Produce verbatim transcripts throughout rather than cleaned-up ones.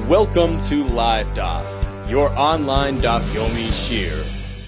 Welcome to Live Daf, your online Daf Yomi Shir.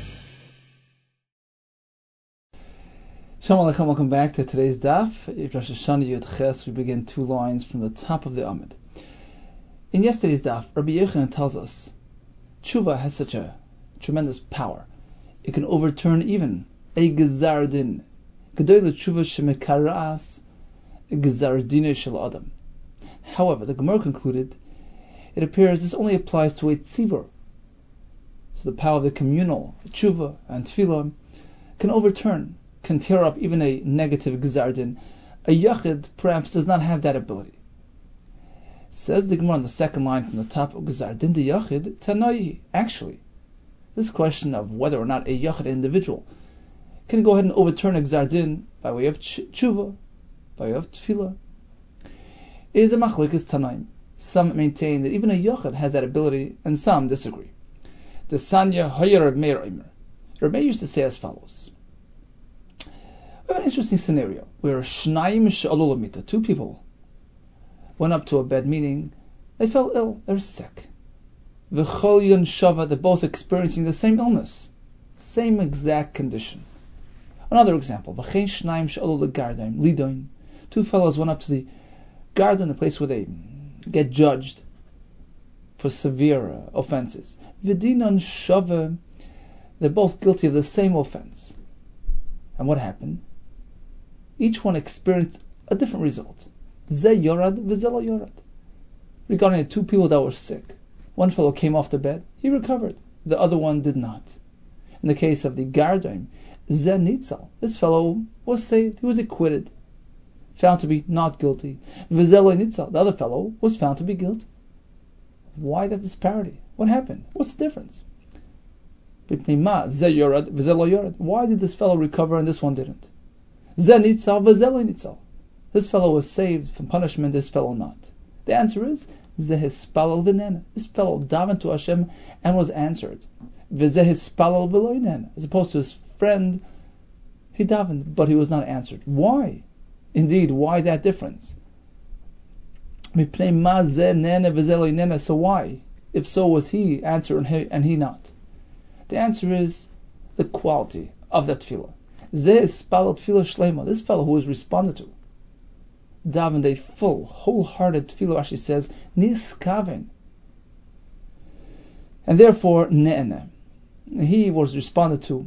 Shalom Aleichem, welcome back to today's Daf. Rosh Hashanah Yud Ches, we begin two lines from the top of the Amud. In yesterday's Daf, Rabbi Yochanan tells us, Tshuva has such a tremendous power. It can overturn even a Gezar Din. Gedoy l'tshuva shemekaras Gezar Din shel Adam. However, the Gemara concluded, it appears this only applies to a tzibur. So the power of the communal tshuva and tefillah can overturn, can tear up even a negative Gezar Din. A yachid perhaps does not have that ability. Says the Gemara on the second line from the top of Gezar Din the yachid tanai. Actually, this question of whether or not a yachid individual can go ahead and overturn a Gezar Din by way of tshuva, by way of tefillah, is a machlokes tanaim. Some maintain that even a yachid has that ability, and some disagree. The Sanya Hayar Reb Meir Omer. Reb Meir used to say as follows: we have an interesting scenario where Shnayim she'alu lamita, two people went up to a bed, meaning they fell ill, they're sick. V'chol yon shava, they're both experiencing the same illness, same exact condition. Another example: V'chein Shnayim she'alu legardaim lidoin, two fellows went up to the garden, a place where they get judged for severe uh, offenses. V'dinon shava, they're both guilty of the same offense. And what happened? Each one experienced a different result. Ze yorad v'ze lo yorad. Regarding the two people that were sick, one fellow came off the bed, he recovered. The other one did not. In the case of the gardaim, ze nitzal, this fellow was saved, he was acquitted, found to be not guilty. V'ze lo nitzal, the other fellow was found to be guilty. Why that disparity? What happened? What's the difference? Why did this fellow recover and this one didn't? This fellow was saved from punishment, this fellow not. The answer is, this fellow davened to Hashem and was answered. As opposed to his friend, he davened, but he was not answered. Why? Indeed, why that difference? So why? If so, was he answered and he, and he not? The answer is the quality of that tefillah. This fellow who was responded to davened a full, wholehearted tefillah. Rashi says niskaven, and therefore ne'ene. He was responded to.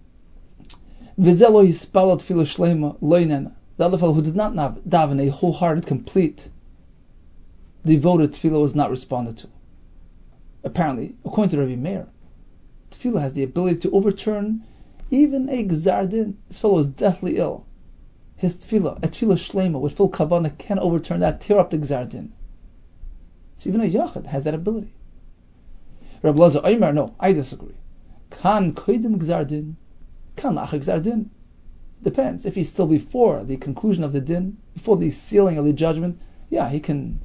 The other fellow who did not daven a wholehearted, complete, devoted tefillah was not responded to. Apparently, according to Rabbi Meir, tefillah has the ability to overturn even a Gezar Din. This fellow is deathly ill. His tefillah, a tefillah shlema with full kavanah, can overturn that, tear up the Gezar Din. So even a yachid has that ability. Rabbi Lazar Omer, no, I disagree. Kan koidim Gezar Din, kan lach Gezar Din. Depends. If he's still before the conclusion of the din, before the sealing of the judgment, yeah, he can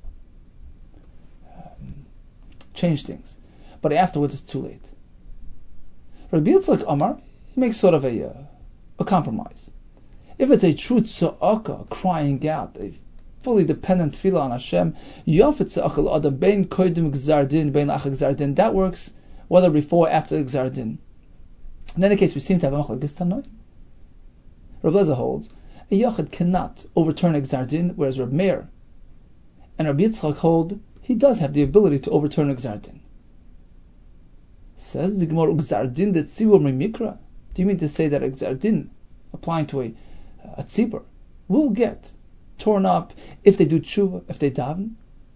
um, change things. But afterwards, it's too late. Rabbi Yitzchak Amar, he makes sort of a uh, a compromise. If it's a true tza'aka, crying out, a fully dependent tefillah on Hashem, yafet tza'aka l'adam bein koidim gzar din, bein lach gzar din, that works whether before or after gzar din. In any case, we seem to have a machlokes tanoim. Rabbi Lezer holds a yachid cannot overturn a gzar din, whereas Rabbi Meir and Rabbi Yitzchak hold he does have the ability to overturn a gzar din. Says the Gemara, gzar din that tzibur mikra. Do you mean to say that a gzar din applying to a a tzibur will get torn up if they do tshuva, if they daven?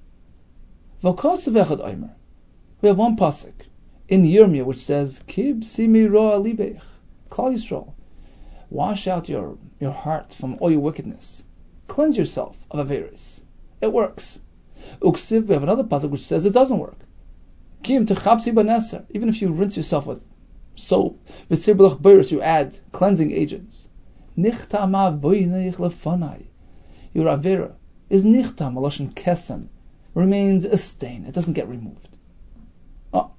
We have one pasuk in Yirmiyah which says, Kib simi ro'a libech, Klal Yisrael, wash out your, your heart from all your wickedness. Cleanse yourself of averis. It works. Uksiv, we have another pasuk which says it doesn't work. Kim techapsi baneser, even if you rinse yourself with soap, v'sir b'lach beiros, you add cleansing agents. Nichtama voineich lefanai. Your avera is nichtam, maloshin kesem, remains a stain. It doesn't get removed. Oh.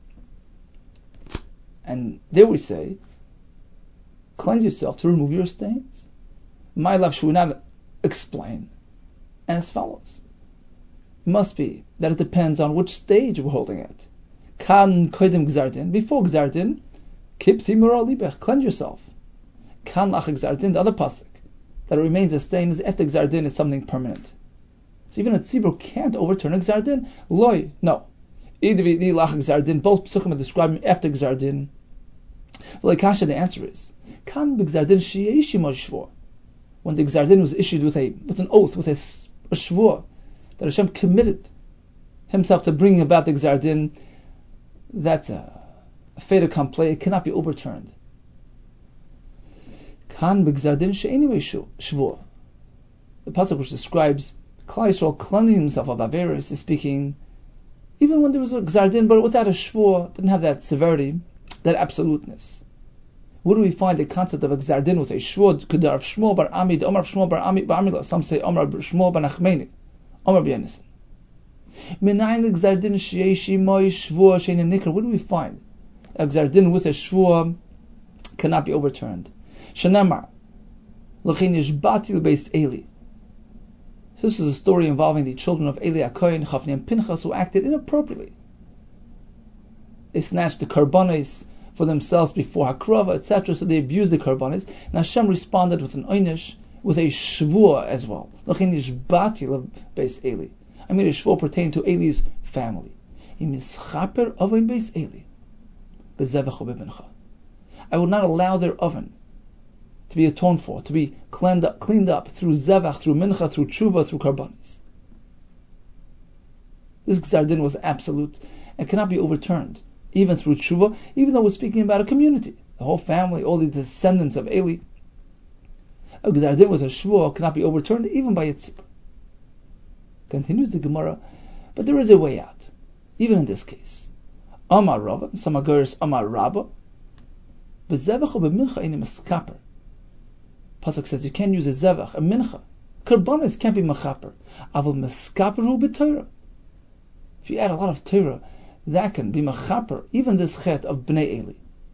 And there we say, cleanse yourself to remove your stains. My love, should we not explain as follows? must be that it depends on which stage we're holding it. Kan kodim gzardin, before gzardin, kipsi mura libech, cleanse yourself. Kan lach gzardin, the other pasuk, that it remains a stain is after gzardin is something permanent. So even a tzibur can't overturn a gzardin. Loy, no. Either vi lach gzardin, both psukim are describing after gzardin. V'leikasha, the answer is kan b'gzardin sheyeshi shvur. When the gzardin was issued with a with an oath, with a, a shvur, that Hashem committed Himself to bringing about the gzardin, that's a, a fait accompli. It cannot be overturned. Kan b'gzardin she'eni shvur. The pasuk which describes Klal Yisrael cleansing himself of averos is speaking even when there was a gzardin, but without a shvur, didn't have that severity, that absoluteness. Where do we find the concept of a gzardin with a shvur? Kedar of Shmuel bar Ami, the Omar of Shmuel bar Ami, bar Amila. Some say Omar Shmuel bar Nachmeni, Omar b'Yanison. Minayin gzardin sheyeshi moi shvur she'ein nikra. Where do we find a gzardin with a shvur cannot be overturned? Shenamar l'chein yishbati l'beis Eli. So this is a story involving the children of Eli HaKohen, Chofni and Pinchas, who acted inappropriately. They snatched the karbanos for themselves before Hakrava, et cetera. So they abused the karbanos, and Hashem responded with an oynish, with a shvur as well. L'chein yishbati l'beis Eli. I mean, a shvur pertaining to Eli's family. Imischaper oven beis Eli, bezevach u'bemincha. I will not allow their oven to be atoned for, to be cleaned up, cleaned up through zevach, through mincha, through tshuva, through karbanos. This gzardin was absolute and cannot be overturned, even through tshuva, even though we're speaking about a community, the whole family, all the descendants of Eli. A gzardin with a shvur cannot be overturned, even by a tzibur. Continues the Gemara, but there is a way out, even in this case. Amar Rava, some agoris Amar Rabba, bezevach u'bemincha ini meskaper. Pasuk says you can't use a zevach, a mincha. Karbanos can't be mechaper. Avol meskaper hu b'Torah. If you add a lot of Torah, that can be mechaper, even this chet of Bnei Eli.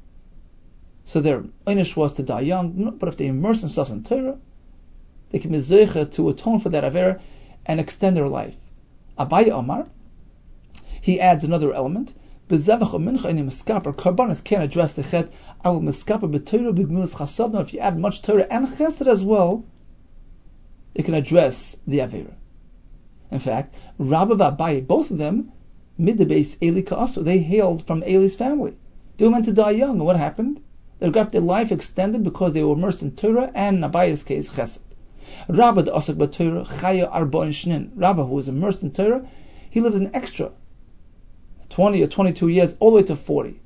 So their einish was to die young, but if they immerse themselves in Torah, they can be zeicha to atone for that avera and extend their life. Abaye Omar, he adds another element. Bezevach u'mincha ini meskaper. Karbanos can't address the chet. I will meskaper b'Torah b'gmilas chasadim. If you add much Torah and chesed as well, it can address the avera. In fact, Rabba and Abaye, both of them, mid the base Eli ka'asu, they hailed from Eli's family. They were meant to die young, and what happened? They got their life extended because they were immersed in Torah and, in Abaye's case, chesed. Rabba the asak b'Torah chaya arba'in shnin. Rabba, who was immersed in Torah, he lived an extra twenty or twenty-two years, all the way to forty.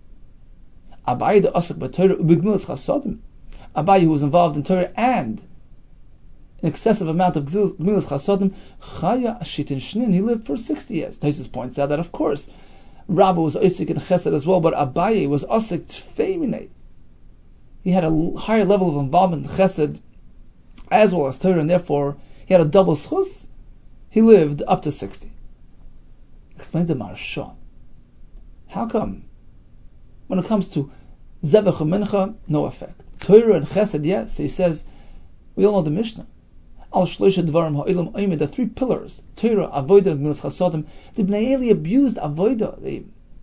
Abaye the asak b'Torah ubigmilas chasadim. Abaye, who was involved in Torah and an excessive amount of gmilas chasadim, chaya ashitin shnin. He lived for sixty years. Taisus points out that, of course, Rabba was asik in chesed as well, but Abaye was asik tfeiminei. He had a higher level of involvement in chesed as well as Torah, and therefore he had a double schus. He lived up to sixty. Explain the Maharsha. How come when it comes to zevach u'mincha, no effect? Torah and chesed, yes. So he says, we all know the Mishnah. Al shloisha dvarim ha'ilam oimid, the three pillars, Torah, avodah, and gmilas chasadim. The Bnei Eli abused avodah. They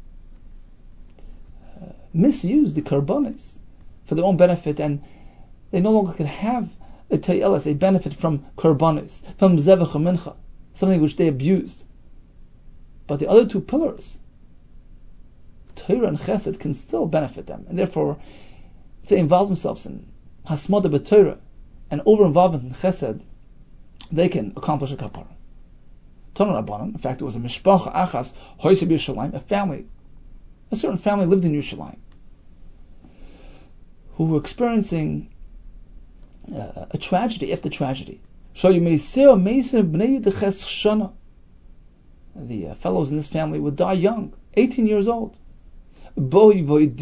uh, misused the karbanos for their own benefit, and they no longer could have a ta'ilas, a benefit from karbanos, from zevach u'mincha, something which they abused. But the other two pillars, Torah and chesed, can still benefit them, and therefore, if they involve themselves in hasmada b'Torah and over-involvement in chesed, they can accomplish a kapara. Tana Rabbanan, in fact, it was a mishpacha achas hoyseb Yerushalayim, a family, a certain family lived in Yerushalayim, who were experiencing uh, a tragedy after tragedy. The uh, fellows in this family would die young, eighteen years old. They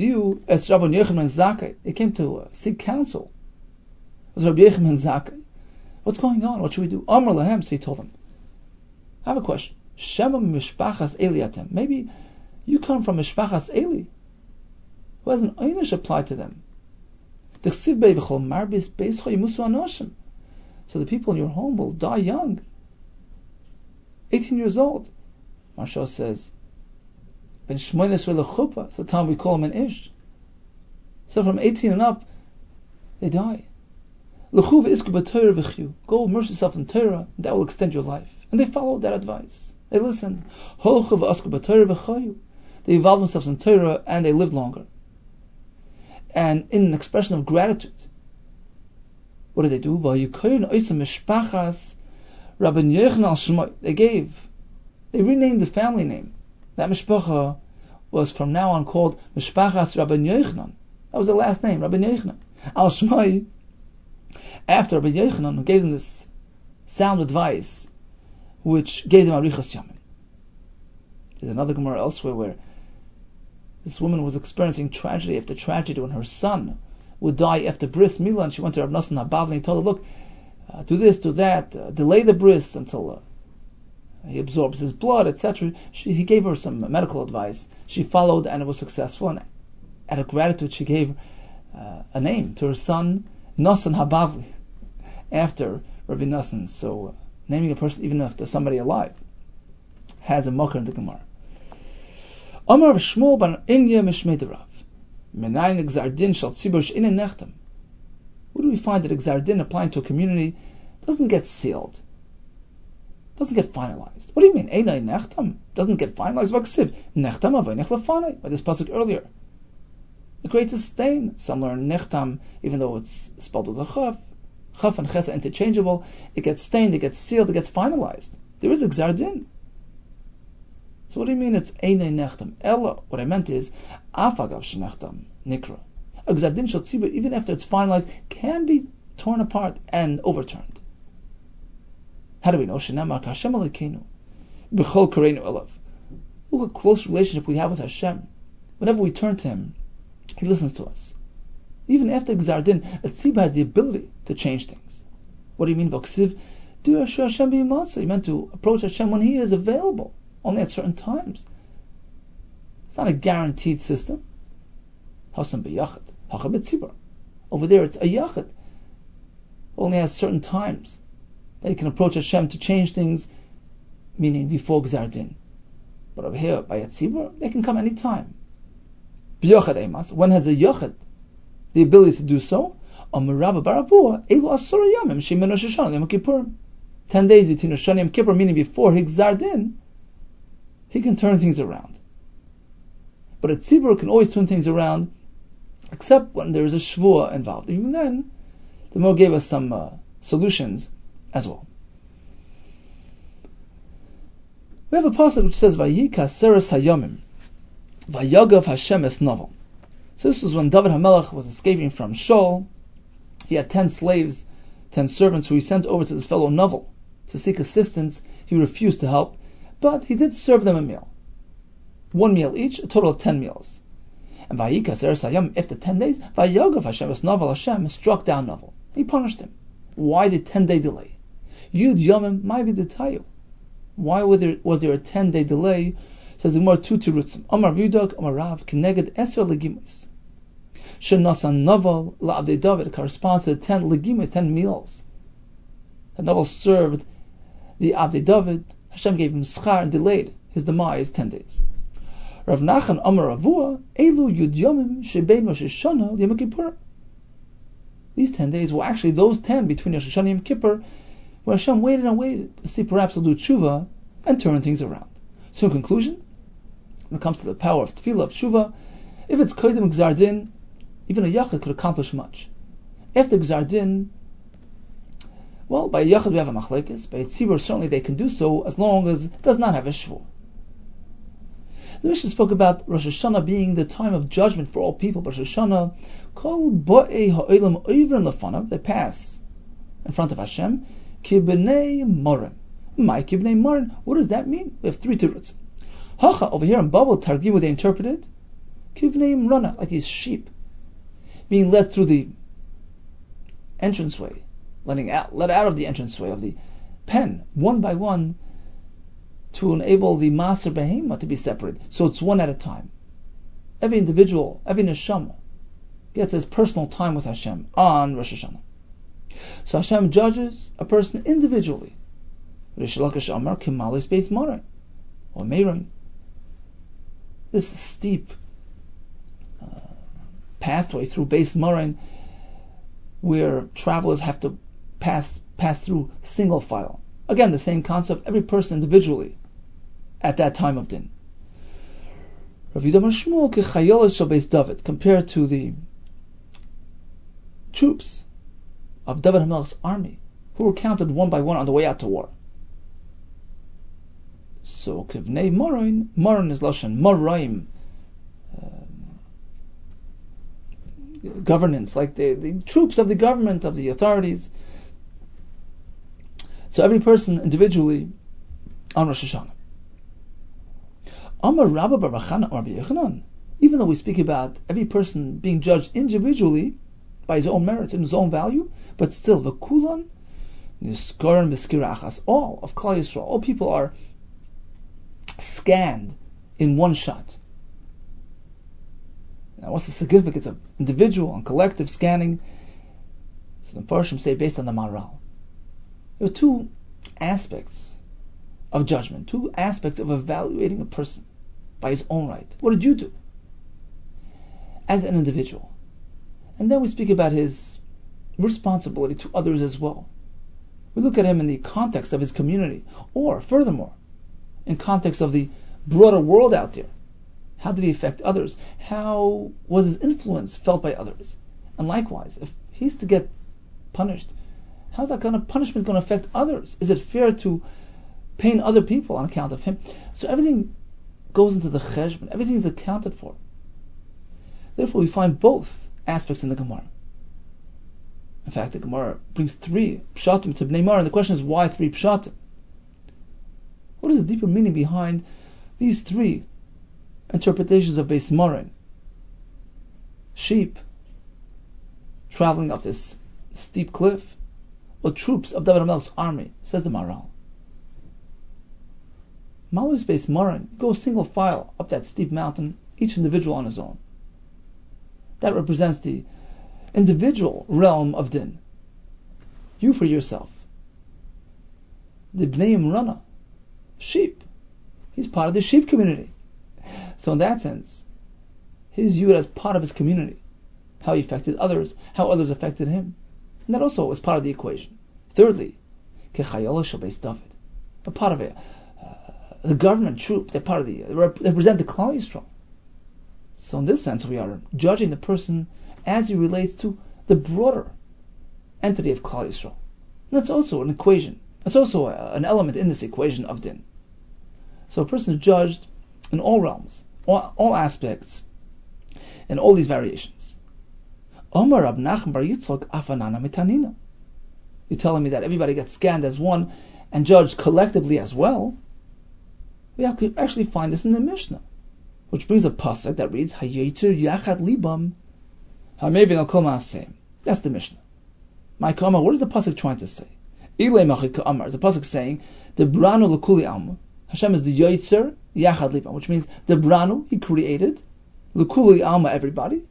came to uh, seek counsel. It was Rabbi Yechim and Zakkai. What's going on? What should we do? Amar lahem, so he told them, I have a question. Shema mishpachas Eliatem. Maybe you come from mishpachas Eli, who has an einish applied to them. So the people in your home will die young. eighteen years old. Marshal says, Ben Shmoines Chuppah, it's the time we call him an Ish. So from eighteen and up, they die. L'chuv isku b'Torah v'chyu. Go immerse yourself in Torah, and that will extend your life. And they followed that advice. They listened. Holchu v'asku b'Torah v'chayu. They involved themselves in Torah, and they lived longer. And in an expression of gratitude, what did they do? They gave, they renamed the family name. That mishpacha was from now on called Mishpachas Rabban Yochanan. That was the last name, Rabban Yochanan. Al Shmai, after Rabban Yochanan, who gave them this sound advice, which gave them Arichas Yamin. There's another Gemara elsewhere where this woman was experiencing tragedy after tragedy when her son would die after bris milah, and she went to Rav Nosson HaBavli and told her, look, uh, do this, do that, uh, delay the bris until uh, he absorbs his blood, et cetera. He gave her some medical advice. She followed, and it was successful. And out of gratitude, she gave uh, a name to her son, Nosson HaBavli, after Rabbi Nosson. So, uh, naming a person even after somebody alive has a mocker in the Gemara. Amar of Shmuel ban Inya Mishmei Rav. Menayin Gzardin shal tzibur she'inen nechtam. Where do we find that Gzardin applying to a community doesn't get sealed? Doesn't get finalized. What do you mean? Einay nechtam doesn't get finalized. Vaksiv nechtam avoynech lefanay. By this pasuk earlier, it creates a stain. Some learn nechtam, even though it's spelled with a chaf. Chaf and ches are interchangeable. It gets stained. It gets sealed. It gets finalized. There is a Gzardin. So what do you mean it's einay nechtam? Ella, what I meant is afagav shenechtam nikra. A Gzardin shel tzibur, even after it's finalized, can be torn apart and overturned. How do we know? Shenamar Hashem Elokeinu b'chol kareinu elav. Look what a close relationship we have with Hashem. Whenever we turn to Him, He listens to us. Even after Gzardin, a tzibur has the ability to change things. What do you mean? V'ksiv do Hashem b'yimatzah. You meant to approach Hashem when He is available, only at certain times. It's not a guaranteed system. Hasam b'yachad, hacha b'tzibur. Over there, it's a yachad. Only has certain times that you can approach Hashem to change things, meaning before Gzardin. But over here, by a tzibur, they can come any time. B'yachad emas. When has a yachad the ability to do so? Amar Rabba Baravua, elu asura yamim shemin Rosh Hashanah Yom Kippurim. Ten days between Rosh Hashanah and Yom Kippur, meaning before Gzardin, he can turn things around. But a tzibur can always turn things around, except when there is a shvuah involved. Even then, the Mo gave us some uh, solutions as well. We have a passage which says, Vayika seres hayomim, Vayagav Hashem es novel. So this was when David HaMelech was escaping from Shaul. He had ten slaves, ten servants who he sent over to this fellow Novel to seek assistance. He refused to help, but he did serve them a meal. One meal each, a total of ten meals. And Vayika seres hayom, after ten days, Vayagav Hashem es novel, Hashem struck down Novel. He punished him. Why the ten-day delay? Yud Yomim might be the tayu. Why was there, was there a ten-day delay? Says the Gemara two tirutzim. Amar Vidak, Amar Rav, Keneged Eser Legimus. Shenasan Novel La'abdei David corresponds to the ten legimus, ten meals. The Novel served the Abdei David. Hashem gave him schar and delayed his demise ten days. Rav Nachan Amar Ravua, Elu Yud Yomim Shebein Rosh Hashanah Yom Kippur. These ten days were actually those ten between Rosh Hashanah and Yom Kippur, where Hashem waited and waited to see perhaps he'll do tshuva and turn things around. So in conclusion, when it comes to the power of tefillah, of tshuva, if it's kodim Gzardin, even a yachid could accomplish much. After Gzardin, well, by a yachid we have a machlekes, by a tzibur certainly they can do so as long as it does not have a shvur. The Mishnah spoke about Rosh Hashanah being the time of judgment for all people. Rosh Hashanah, kol bo'ei ha'olam oivrin lefanav, they pass in front of Hashem, ki b'nei morin. My ki b'nei morin, what does that mean? We have three tiruts. Hacha, over here in Babel, Targim, they interpreted, ki b'nei mrana, like these sheep, being led through the entranceway, letting out, let out of the entranceway of the pen, one by one, to enable the Maser Behema to be separated. So it's one at a time. Every individual, every neshama, gets his personal time with Hashem on Rosh Hashanah. So Hashem judges a person individually Rish Lakish Amar Kimalis Beis Morin or Meirin. This steep uh, pathway through Beis Morin, where travelers have to pass pass through single file. Again, the same concept, every person individually at that time of din. Rav Yudam Shmuel kechayolos shel Beis David, compared to the troops of David HaMelech's army, who were counted one by one on the way out to war. So kivnei Morin, Morin is lashon Moraim, um, governance, like the, the troops of the government, of the authorities. So every person individually on Rosh Hashanah. Amar Rabba bar Chana or Rabbi Yochanan, even though we speak about every person being judged individually by his own merits and his own value, but still the kulan niskoran b'skirachas, all of Klal Yisrael, all people are scanned in one shot. Now, what's the significance of individual and collective scanning? So the Farshim say, based on the Maharal, there are two aspects of judgment, two aspects of evaluating a person by his own right. What did you do as an individual? And then we speak about his responsibility to others as well. We look at him in the context of his community, or furthermore, in context of the broader world out there. How did he affect others? How was his influence felt by others? And likewise, if he's to get punished, how's that kind of punishment going to affect others? Is it fair to pain other people on account of him? So everything goes into the cheshbon. Everything is accounted for. Therefore, we find both aspects in the Gemara. In fact, the Gemara brings three pshatim to Bnei Mar, and the question is, why three pshatim? What is the deeper meaning behind these three interpretations of Beis Morin? Sheep traveling up this steep cliff, or troops of David HaMelech's army, says the Maharal. Malos Beis Morin, go single file up that steep mountain, each individual on his own. That represents the individual realm of din. You for yourself. The Bnei Imrana, sheep. He's part of the sheep community. So in that sense, he's viewed as part of his community. How he affected others, how others affected him. And that also is part of the equation. Thirdly, Kechayolos shel Beis David. A part of it. Uh, the government troop, they're part of the, they represent the Klal Yisrael. So in this sense, we are judging the person as he relates to the broader entity of Klal Yisrael. And that's also an equation. That's also a, an element in this equation of din. So a person is judged in all realms, all, all aspects, and all these variations. Omar Rab Nachman bar Yitzchak afanana mitanina. You're telling me that everybody gets scanned as one and judged collectively as well? We actually find this in the Mishnah, which brings a pasuk that reads Hayetzer Yachad Libam Hamevin Al Kol Ma'aseh. That's the Mishnah. My Kama, what is the pasuk trying to say? Ilay Machik Amar. The pasuk saying the Branu L'Kuli Alma. Hashem is the Yetzer Yachad Libam, which means the Branu He created L'Kuli Alma, everybody.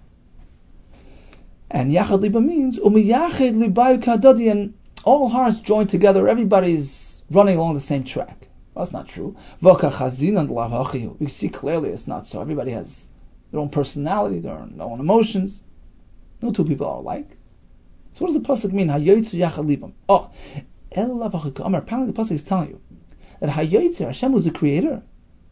And Yachad Libam means Umiyached Libayu Kadadi, and all hearts joined together. Everybody's running along the same track. Well, that's not true. You see clearly it's not so. Everybody has their own personality, their own, their own emotions. No two people are alike. So what does the pasuk mean? Oh, apparently the pasuk is telling you that Hayotzer, Hashem was the creator.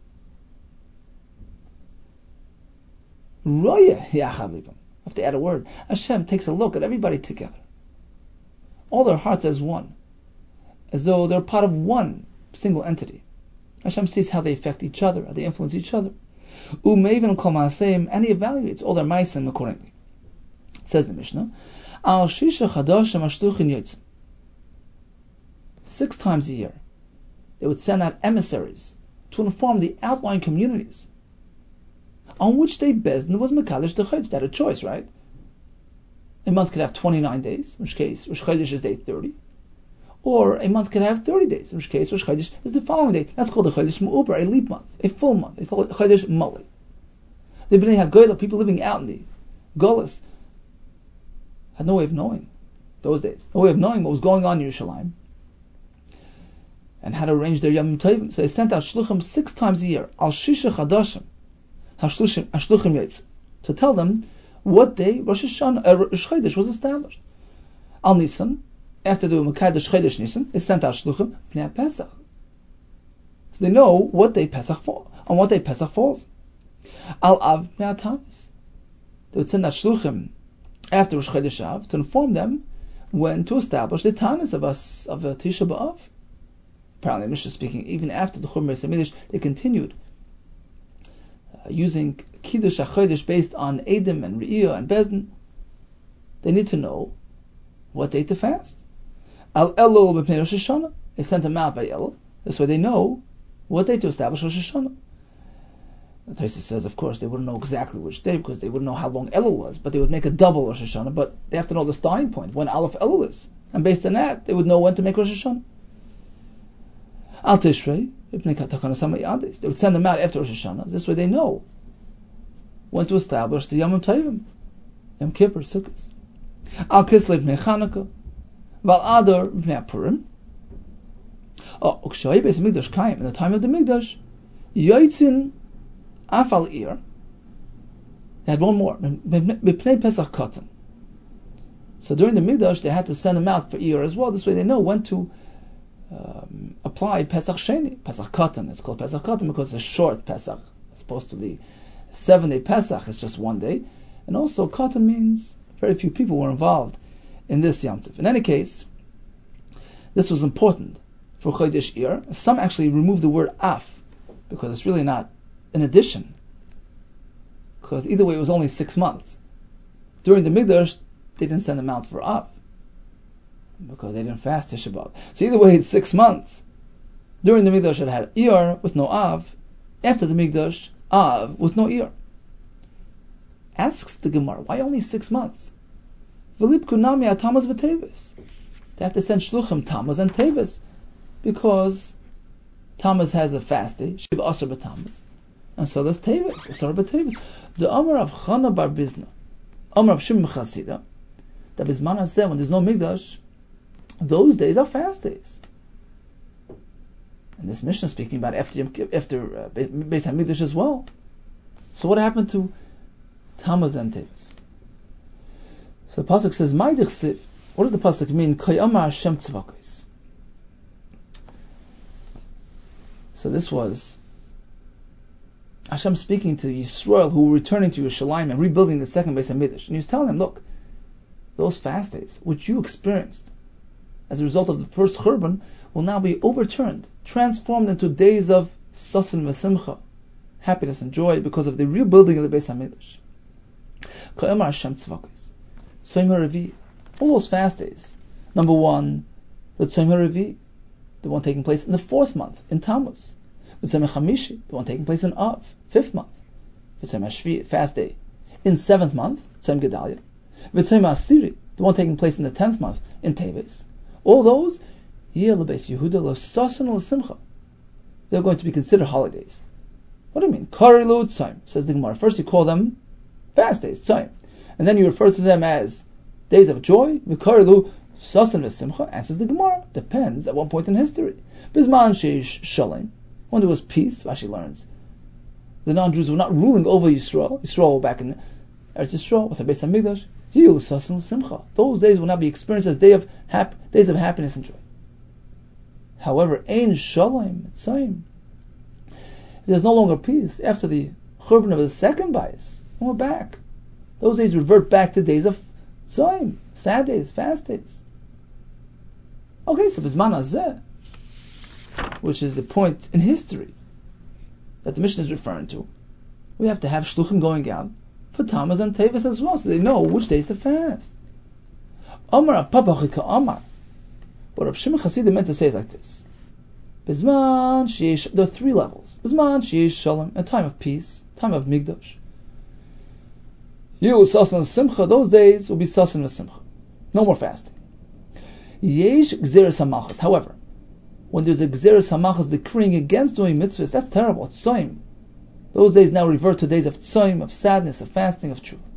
Roya Yachad Libam. I have to add a word. Hashem takes a look at everybody together. All their hearts as one. As though they're part of one single entity. Hashem sees how they affect each other, how they influence each other. Umevin kol ma'aseim, and he evaluates all their ma'asim accordingly. It says the Mishnah, Al shisha chadashim ashtuchin yotzim. Six times a year, they would send out emissaries to inform the outlying communities on which day Bezdin was Mekadesh the Chodesh. They had a choice, right? A month could have twenty-nine days, in which case Rosh Chodesh is day thirty. Or a month could have thirty days, in which case Rosh Chodesh is the following day. That's called a Chodesh Mu'uber, a leap month, a full month. It's called Chodesh Mali. The Bnei HaGoyla, people living out in the Golas, had no way of knowing those days. No way of knowing what was going on in Yerushalayim. and how to arrange their Yom Tovim. So they sent out shluchim six times a year, al shisha chadashim, hashluchim yetz, to tell them what day Rosh Hashanah, uh, Rosh Chodesh was established. Al Nisan, after the Mekadosh Chodesh Nisan, they sent out shluchim Pnei Pesach. So they know what day Pesach fall, on what day Pesach falls. Al Av Pnei Tanis. They would send out shluchim after Rosh Chodesh Av to inform them when to establish the Tanis of us of a Tisha B'Av. Apparently, Mishnah speaking, even after the Churban Beis Hamikdash, they continued uh, using Kiddush HaChodesh based on Edim and Re'iyah and Bezdin. They need to know what day to fast. Al Elul b'Pnei Rosh Hashanah. They sent them out by Elul. This way they know what day to establish Rosh Hashanah. The Tosfos says, of course, they wouldn't know exactly which day because they wouldn't know how long Elul was, but they would make a double Rosh Hashanah, but they have to know the starting point, when Aleph Elul is. And based on that, they would know when to make Rosh Hashanah. Al Tishrei, they would send them out after Rosh Hashanah. This way they know when to establish the Yom Tovim, Yom Kippur, Sukkot. Al Kislev Bnei Chanukah, Val Adar Bnei Purim. Oh, Ukshay Beis Hamikdash Kaim, in the time of the Mikdash, Yotzin Afal Ir. They had one more, B'Pnei Pesach Katan. So during the Mikdash, they had to send them out for Ir as well. This way they know when to um, apply Pesach Sheni, Pesach Katan. It's called Pesach Katan because it's a short Pesach, as opposed to the seven-day Pesach. It's just one day. And also, Katan means very few people were involved in this Yom Tov. In any case, this was important for Chodesh Ir. Some actually removed the word Af, because it's really not an addition. Because either way, it was only six months. During the Mikdash, they didn't send them out for Av, because they didn't fast Tisha B'Av. So either way, it's six months. During the Mikdash, it had Ir with no Av. After the Mikdash, Av with no Ir. Asks the Gemara, why only six months? V'lip kunami atamas v'tevis. They have to send shluchim Tammuz and Tevis, because Tammuz has a fast day, Shiva Asar b'Tammuz, and so does Tevis, Asar b'Tevis. The Amar of Chana bar Bizna, Amar of Shimon Chasida, that Bizman has said when there's no Mikdash, those days are fast days. And this Mishnah speaking about after after uh, Beis Hamikdash as well. So what happened to Tammuz and Tevis? So the pasuk says, "My dichsiv." What does the pasuk mean? Kayamar Hashem tzvakos. So this was Hashem speaking to Yisrael, who were returning to Yerushalayim and rebuilding the second Beis Hamikdash, and he was telling them, "Look, those fast days which you experienced as a result of the first Churban will now be overturned, transformed into days of sasin v'simcha, happiness and joy, because of the rebuilding of the Beis Hamikdash." Kayamar Hashem tzvakos. Tzom HaRevi, all those fast days. Number one, the Tzom HaRevi, the one taking place in the fourth month, in Tammuz. The Tzom HaChamishi, the one taking place in Av, fifth month. The Tzom HaShvi, fast day, in seventh month, Tzom Gedalia. The Tzom HaAsiri, the one taking place in the tenth month, in Teves. All those, Yeh L'Beis Yehuda L'Sasan L'Simcha. They're going to be considered holidays. What do you mean? Kari Lo Tzom, says the Gemara. First you call them fast days, Tzom. And then you refer to them as days of joy. V'karilu sasan v'simcha, answers the Gemara. Depends at one point in history. Bizman sheish shalom, when there was peace, Rashi learns, the non-Jews were not ruling over Yisrael. Yisrael were back in Eretz Yisrael with the Beis Hamikdash. Yilu sasan v'simcha. Those days will not be experienced as day of hap- days of happiness and joy. However, ein shalom tzayim. There's no longer peace after the churban of the second bias, and we're back. Those days revert back to days of tzayim, sad days, fast days. Okay, so Bizman Hazeh, which is the point in history that the Mishnah is referring to, we have to have shluchim going out for Tammuz and Tevis as well, so they know which days to fast. Amar Apapachika Amar. What Rav Shimon Chasida meant to say is like this: Bizman Sheish, there are three levels. Bizman Sheish Shalom, a time of peace, time of Mikdash. You sasan simcha, those days will be sasan v'simcha. No more fasting. Yesh gzeres hamachas. However, when there's a gzeres hamachas decreeing against doing mitzvahs, that's terrible. It's tzoim. Those days now revert to days of tzoim, of sadness, of fasting, of tshuva.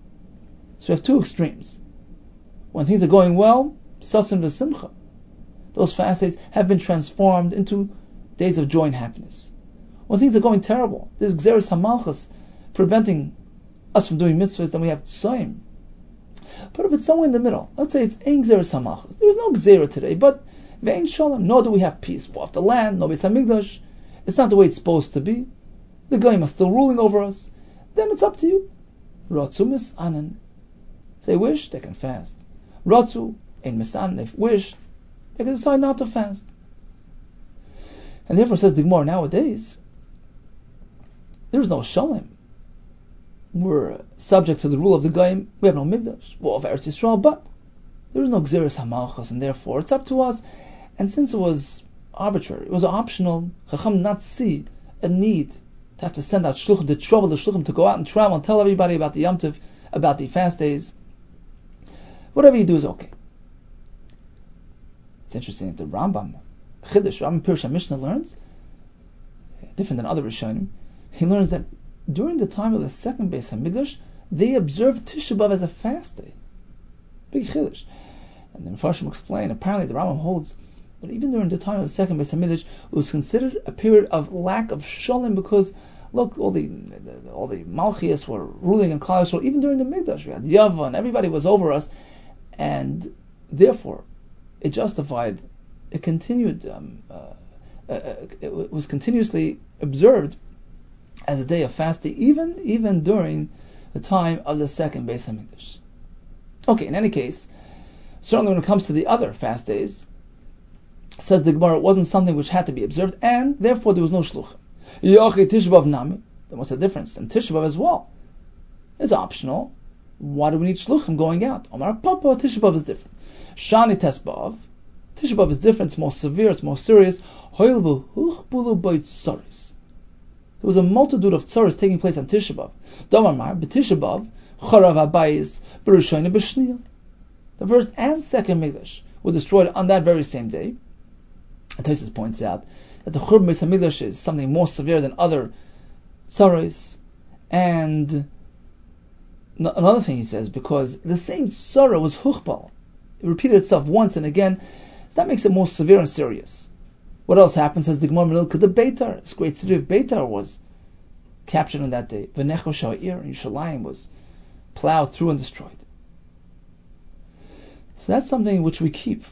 So we have two extremes. When things are going well, sasan v'simcha. those fast days have been transformed into days of joy and happiness. When things are going terrible, there's Gzeres HaMalchus preventing us from doing mitzvahs, then we have Tzayim. But if it's somewhere in the middle, let's say it's Ein Gzeres HaMalchus, there is no Gzera today, but Ve'ein Shalom, nor do we have peace. We're off the land, no Beis HaMikdash, it's not the way it's supposed to be, the Goyim are still ruling over us, then it's up to you. Ratzu Misanan, if they wish, they can fast. Ratzu Ein Misanan, if they wish, they can decide not to fast. And therefore, says the Gemara, nowadays, there is no Shalom. We're subject to the rule of the Goyim. We have no Mikdash. We're of Eretz Yisrael, but there is no Gzeres HaMalchus, and therefore it's up to us. And since it was arbitrary, it was optional, Chacham did not see a need to have to send out shluchim, to trouble the shluchim, to go out and travel and tell everybody about the Yom Tov, about the fast days. Whatever you do is okay. It's interesting that the Rambam, Chiddush, Rambam Pirush Mishnah learns, different than other Rishonim, he learns that during the time of the second Beis HaMikdash, they observed Tisha B'Av as a fast day. Big Chiddush. And the Mefarshim explain, apparently the Rambam holds that even during the time of the second Beis HaMikdash, it was considered a period of lack of shalom because, look, all the all the Malchias were ruling in Klal Yisrael. Even during the Mikdash, we had Yava and everybody was over us, and therefore it justified, it continued, um, uh, uh, it was continuously observed as a day of fasting, even even during the time of the second Beis HaMikdash. Okay, in any case, certainly when it comes to the other fast days, says the Gemara, it wasn't something which had to be observed, and therefore there was no shluchim. Yochi Tisha B'Av Nami, there was a difference in Tisha B'Av as well. It's optional. Why do we need shluchim going out? Omar Papa, Tisha B'Av is different. Shani Tes B'Av, Tisha B'Av is different, it's more severe, it's more serious. Hoilvu Huchbulu Boit Soris. There was a multitude of tzaras taking place on Tisha B'Av. Damar B'Tisha B'Av, Charav HaBayis, B'Rishayna B'Shniya. The first and second Mikdash were destroyed on that very same day. And Tosfos points out that the Churban Beis HaMikdash is something more severe than other tzaras. And another thing he says, because the same tzara was Huchbal. It repeated itself once and again, so that makes it more severe and serious. What else happens? Says the Gemara Menilka, the Beitar, this great city of Beitar was captured on that day. V'necho Sha'ir, and Yerushalayim was plowed through and destroyed. So that's something which we keep.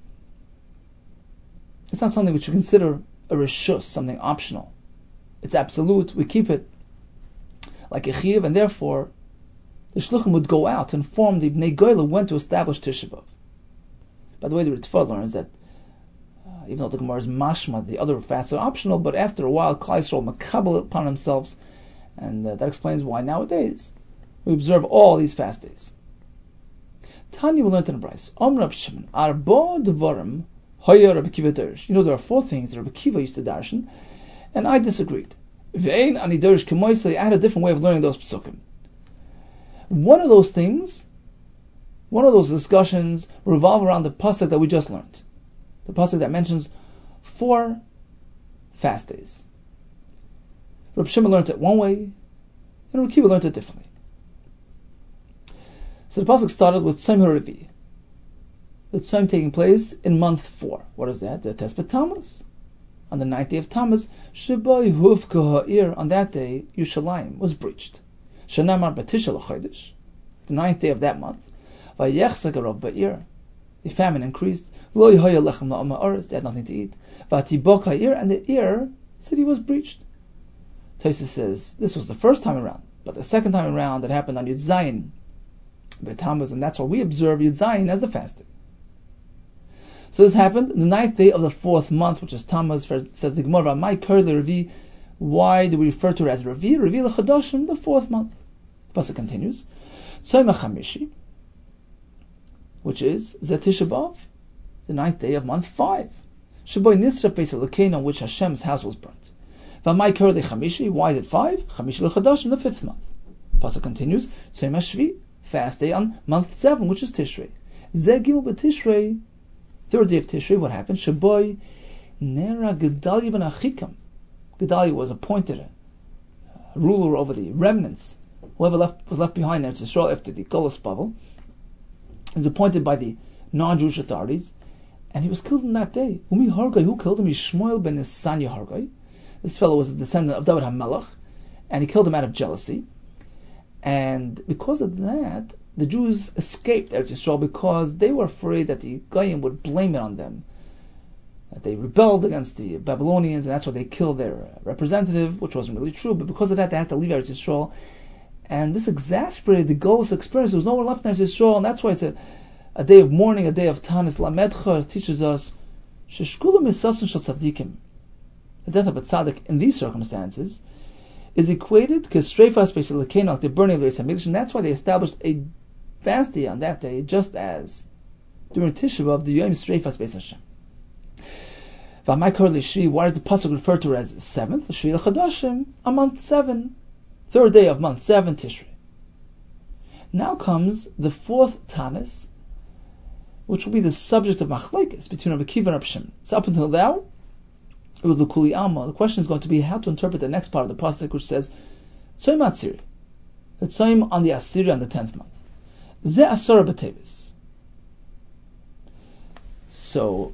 It's not something which we consider a reshus, something optional. It's absolute, we keep it like a chiyuv, and therefore the shluchim would go out to inform the Bnei Goyla when to establish Tisha B'Av. By the way, the Ritva learns that Uh, even though the Gemara is mashma, the other fasts are optional, but after a while, Klal Yisrael makabel upon themselves, and uh, that explains why nowadays we observe all these fast days. Tanya will learn in the Bryce. Om Rab Shimon, Arbo Devarim, Hoya Rabbi Kiva Derish. You know, there are four things that Rabbi Kiva used to darshan, and I disagreed. Ve'ein ani Derish Kemoisei, I had a different way of learning those psukim. One of those things, one of those discussions revolve around the pasuk that we just learned. The pasuk that mentions four fast days. Rabbi Shimon learned it one way, and Rabbi Kiva learned it differently. So the pasuk started with Tzom HaRevi, the Tzom taking place in month four. What is that? The Tespet Tammuz. On the ninth day of Tammuz, Shebay Hufka Ha'ir, on that day, Yerushalayim was breached. Shanamar B'Tisha L'Chodesh, the ninth day of that month, Vayechzek Arav Ba'ir, the famine increased. Lo Yehoya Lechem La'am Ha'aretz, they had nothing to eat. Vatibok Ha'ir, and the ear city was breached. Tosfos says this was the first time around, but the second time around it happened on Yud Zayin B'Tammuz, and that's why we observe Yud Zayin as the fast day. So this happened the ninth day of the fourth month, which is Tammuz. Says the Gemara, "My Kurli Revi." Why do we refer to it as Revi? Revi l'Chadashim, the fourth month. The pasuk continues, Tzom HaChamishi, which is Zeh Tisha B'Av, the ninth day of month five. Sheboy Nisraf Beis Elokeinu, on which Hashem's house was burnt. V'May Kurli Chamishi. Why is it five? Chamishi l'Chadashim, the fifth month. The pasuk continues, Tzom HaShvi, fast day on month seven, which is Tishrei. Zeh Gimel B'Tishrei. Third day of Tishrei, what happened? Shaboy Nera Gedalia ben Achikam. Gedalia was appointed a ruler over the remnants, whoever left, was left behind there, it's Israel after the Golos Bavel. He was appointed by the non-Jewish authorities, and he was killed on that day. Umi Hargai, who killed him? Yishmael ben Nisanya Hargai. This fellow was a descendant of David HaMelech, and he killed him out of jealousy. And because of that, the Jews escaped Eretz Yisrael because they were afraid that the Goyim would blame it on them, that they rebelled against the Babylonians, and that's why they killed their representative, which wasn't really true. But because of that, they had to leave Eretz Yisrael, and this exasperated the Golus experience. There was nowhere left in Eretz Yisrael, and that's why it's a, a day of mourning, a day of Tanis Lamedcha. It teaches us Sheshkulam Misasin Shal Tzadikim. The death of a tzaddik in these circumstances is equated to Streifas Beis Elokeinu, the burning of the Beis Hamikdash, and that's why they established a fast day on that day, just as during Tisha B'Av, the Yom Streifas Beis Hashem. Why did the pasuk refer to it as seventh? Shvi L'Chadashim, a month seven, third day of month seven, Tishrei. Now comes the fourth Tanis, which will be the subject of Machlokes between Rabbi Akiva and Rabbi Shimon. So up until now, it was the Kuli Alma. The question is going to be how to interpret the next part of the pasuk, which says Tzom Atziri, the Tzom on the Asiri on the tenth month. Ze Asara B'Tevis. So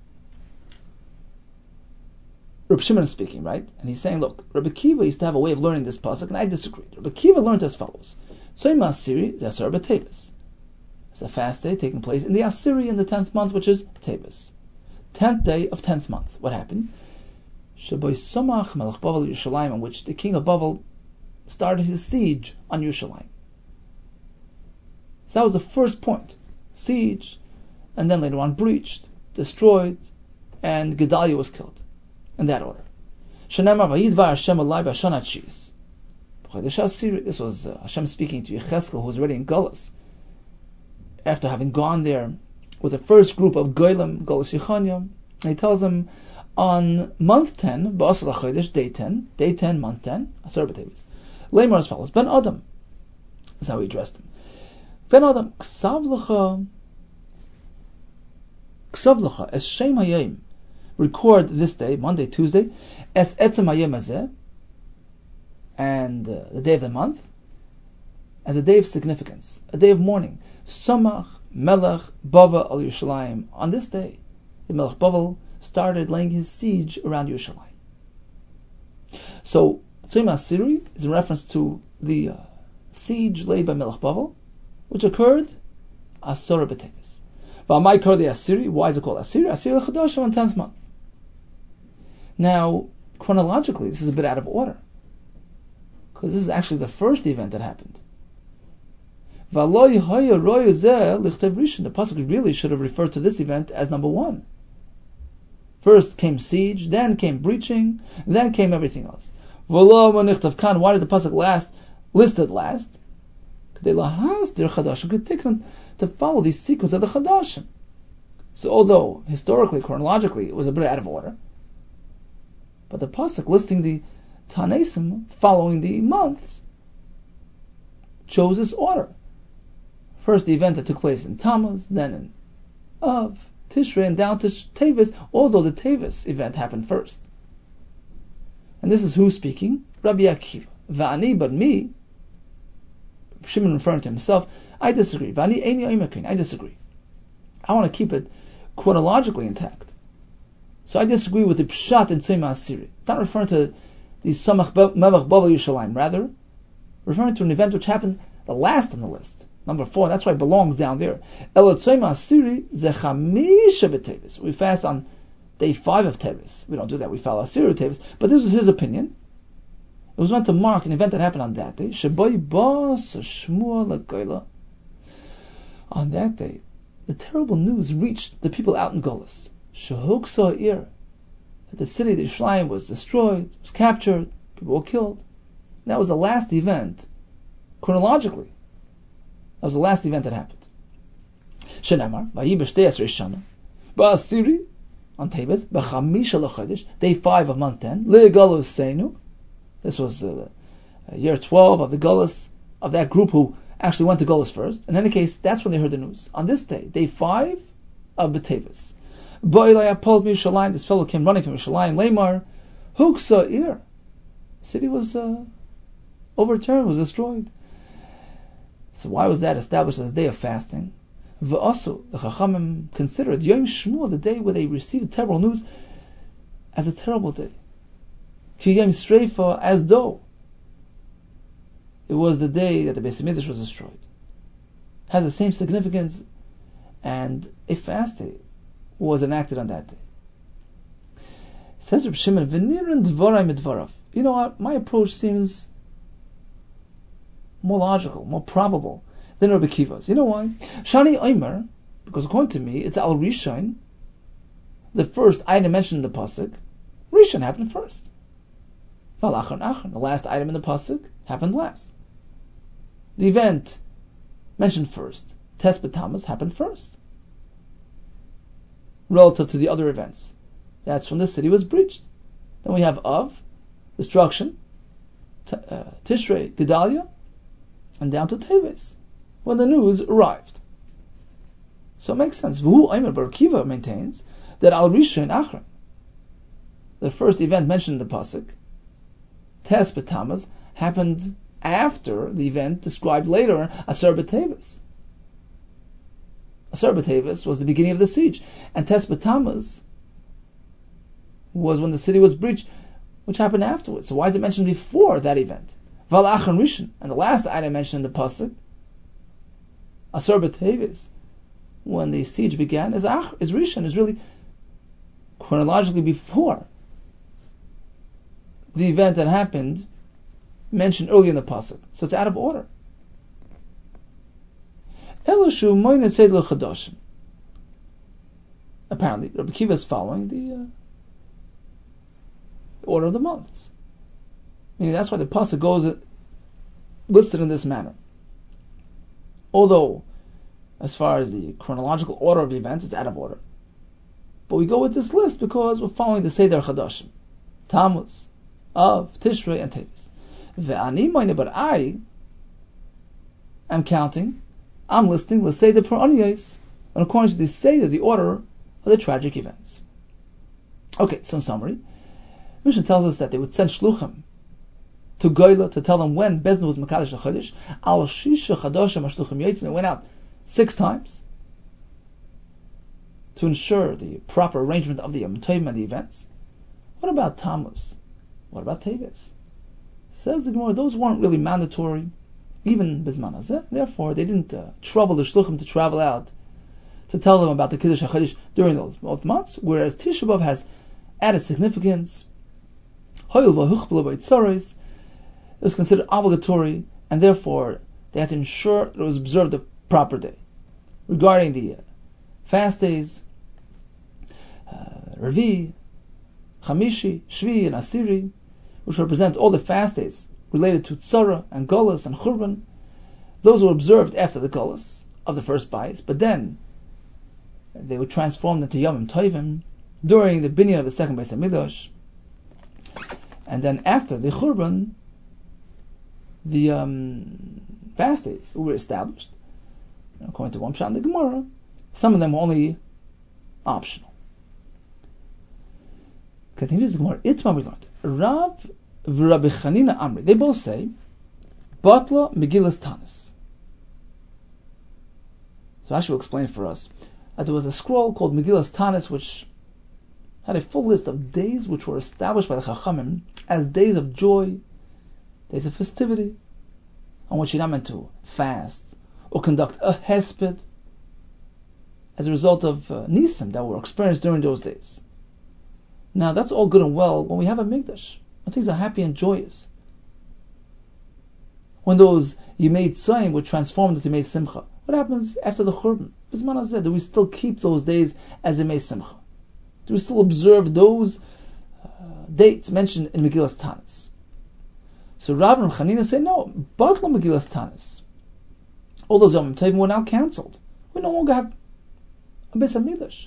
Rabbi Shimon is speaking, right? And he's saying, look, Rabbi Akiva used to have a way of learning this pasuk, and I disagreed. Rabbi Akiva learned as follows: Tzom Asiri, Ze Asara B'Tevis. It's a fast day taking place in the Asiri in the tenth month, which is Tevis. Tenth day of tenth month. What happened? Shaboy Samach Melech Bavel Yerushalayim, in which the king of Bavel started his siege on Yerushalayim. So that was the first point. Siege, and then later on breached, destroyed, and Gedaliah was killed. In that order. Shenemar Vayidvar Hashem Alai B'Shana Tshis. This was uh, Hashem speaking to Yecheskel, who was already in Golus, after having gone there with the first group of Goyim, Golus Yechonyam. He tells them, on month ten, Ba'asar HaChodesh, day ten, day ten, month ten, Asar B'Tevis, Leimar as follows: Ben Adam, that's how he addressed him. Ben Adam, Ksav L'cha, Ksav L'cha, Es Shem Hayim, record this day, Monday, Tuesday, Es Etzem Hayim Hazeh, and uh, the day of the month, as a day of significance, a day of mourning. Samach Melech Bava al Yerushalayim. On this day, the Melech Bavel started laying his siege around Yerushalayim. So Tzom Asiri is in reference to the uh, siege laid by Melech Bavel, which occurred Asara B'Tevis. V'amai kar the Asiri. Why is it called Asiri? Asiri L'Chadashim on tenth month. Now, chronologically, this is a bit out of order, because this is actually the first event that happened. The pasuk really should have referred to this event as number one. First came siege, then came breaching, then came everything else. Why did the pasuk last listed last? To follow the sequence of the Chadashim. So although historically, chronologically, it was a bit out of order, but the pasuk listing the Tanesim following the months chose this order. First, the event that took place in Tammuz, then in Av, Tishrei, and down to Tevis, although the Tevis event happened first. And this is who speaking? Rabbi Akiva. Va'ani, but me, Shimon referring to himself, I disagree. Va'ani eini oimekin, I disagree. I want to keep it chronologically intact. So I disagree with the Pshat in Tzom Asiri. It's not referring to the Samach Melech Bavel Yerushalayim, rather referring to an event which happened the last on the list. Number four, that's why it belongs down there. Elo Tzom Asiri ze chamisha b'Tevis. We fast on day five of Tevis. We don't do that. We follow Asiri Tevis. But this was his opinion. It was meant to mark an event that happened on that day. Sheboi bas Shmuel leGola. On that day, the terrible news reached the people out in Golus. Shehuksa ir, that the city of Yerushalayim was destroyed, was captured, people were killed. And that was the last event, chronologically. That was the last event that happened. Shenamar, Vayi b'shtei asrei shana, ba'asiri, on Tevis, b'chamisha l'chodesh, day five of month ten, le'galus seinu. This was uh, year twelve of the Golus, of that group who actually went to Golus first. In any case, that's when they heard the news. On this day, day five of B'Tevis, Bo'ilai apol b'Yerushalayim, this fellow came running from Yerushalayim, Leimar, Huksa ir. City was uh, overturned, was destroyed. So why was that established as a day of fasting? V'asu, the Chachamim considered Yom Shmuel, the day where they received terrible news, as a terrible day. Ki Yom Sreifa, as though it was the day that the Beis Hamikdash was destroyed. Has the same significance, and a fast day was enacted on that day. Says Reb Shimon, V'nirin dvarai midvarav. You know what? My approach seems more logical, more probable than Rabbi Akiva's. You know why? Shani Omer, because according to me, it's Al Rishon, the first item mentioned in the pasuk. Rishon happened first. Val Achron Achron, the last item in the pasuk, happened last. The event mentioned first, Tes B'Tammuz, happened first, relative to the other events. That's when the city was breached. Then we have Av, destruction, t- uh, Tishrei, Gedalia, and down to Teves, when the news arrived. So it makes sense. V'hu Omer, Bar Akiva maintains that Al Rishon Achron, the first event mentioned in the pasuk, Tes B'Tammuz, happened after the event described later, Asar B'Teves. Asar B'Teves was the beginning of the siege, and Tes B'Tammuz was when the city was breached, which happened afterwards. So why is it mentioned before that event? Val Achron Rishon, and the last item mentioned in the pasuk, Asar B'Teves, when the siege began, is Ach, is Rishon, is really chronologically before the event that happened mentioned earlier in the pasuk. So it's out of order. Elishu Moine Seid L'Chadashim. Apparently, Rabbi Akiva is following the uh, order of the months. Meaning that's why the pasuk goes uh, listed in this manner. Although, as far as the chronological order of events, it's out of order. But we go with this list because we're following the Seder Chadashim. Tammuz, Av, Tishrei, and Teves. Ve'ani moine, but I am counting, I'm listing the Seder per Aniyos, and according to the Seder, the order of the tragic events. Okay, so in summary, Mishnah tells us that they would send shluchim to Goyla to tell them when Bezdin was Makadosh HaChodesh. Al Shisha Chadashim HaShluchim Yotzim. They went out six times to ensure the proper arrangement of the Yom Tovim and the events. What about Tammuz? What about Teves? Says the Gemara, those weren't really mandatory, even Bizman Hazeh. Therefore, they didn't uh, trouble the shluchim to travel out to tell them about the Kiddush HaChodesh during those both months, whereas Tisha B'Av has added significance. It was considered obligatory, and therefore they had to ensure that it was observed the proper day. Regarding the uh, fast days, uh, Revi, Chamishi, Shvi, and Asiri, which represent all the fast days related to Tzara and Golas and Churban, those were observed after the Golas of the first bias, but then they were transformed into Yom Tovim during the binyan of the second Beis Hamikdash, and then after the Churban, the um, fast days were established. And according to one pshat in the Gemara, some of them were only optional. Continues the Gemara. Itma we learned. Rav v'Rabbi Chanina Amri. They both say, Batla Megillas Tanis. So Rashi will explain for us that there was a scroll called Megillas Tanis, which had a full list of days which were established by the Chachamim as days of joy, days of festivity, on which you're not meant to fast or conduct a hesped as a result of uh, nisim that were experienced during those days. Now that's all good and well when we have a mikdash, when things are happy and joyous. When those Yemei Tzayim were transformed into Yemei Simcha, what happens after the Churban? Bizman Hazeh, do we still keep those days as Yemei Simcha? Do we still observe those uh, dates mentioned in Megillas Tanis? So Rav and Chanina say, no, Batla Megillas Tanis. All those Yom Tovim were now cancelled. We no longer have a Beis Hamikdash.